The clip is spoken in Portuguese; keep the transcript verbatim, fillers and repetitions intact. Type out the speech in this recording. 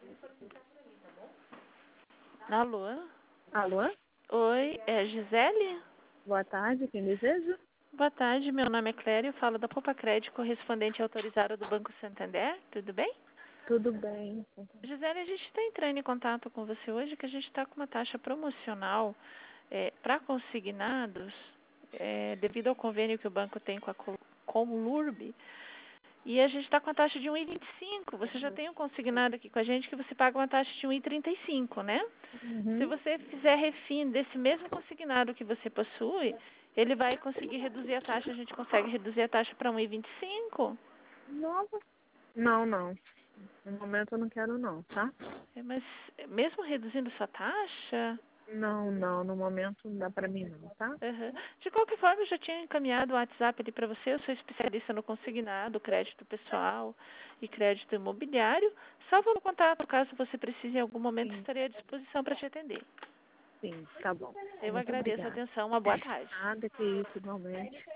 Alô? Alô? Oi, é Gisele? Boa tarde, quem deseja? Boa tarde, meu nome é Cléria, eu falo da Poupa Crédito, correspondente autorizada do Banco Santander, tudo bem? Tudo bem. Gisele, a gente está entrando em contato com você hoje que a gente está com uma taxa promocional é, para consignados, é, devido ao convênio que o banco tem com a Co- com o Lurb, e a gente está com a taxa de um vírgula vinte e cinco. Você já tem um consignado aqui com a gente que você paga uma taxa de um vírgula trinta e cinco, né? Se Uhum. você fizer refim desse mesmo consignado que você possui, ele vai conseguir reduzir a taxa, a gente consegue reduzir a taxa para um vírgula vinte e cinco. Nova? Não, não. No momento eu não quero não, tá? É, mas mesmo reduzindo sua taxa, Não, não. No momento não dá pra mim não, tá? aham. De qualquer forma, eu já tinha encaminhado o WhatsApp ali para você, eu sou especialista no consignado, crédito pessoal e crédito imobiliário. Salva no contato, caso você precise em algum momento, Sim, estarei à disposição para te atender. sim. Tá bom. Eu Muito agradeço a obrigada. atenção, uma boa tarde. Nada que isso, igualmente.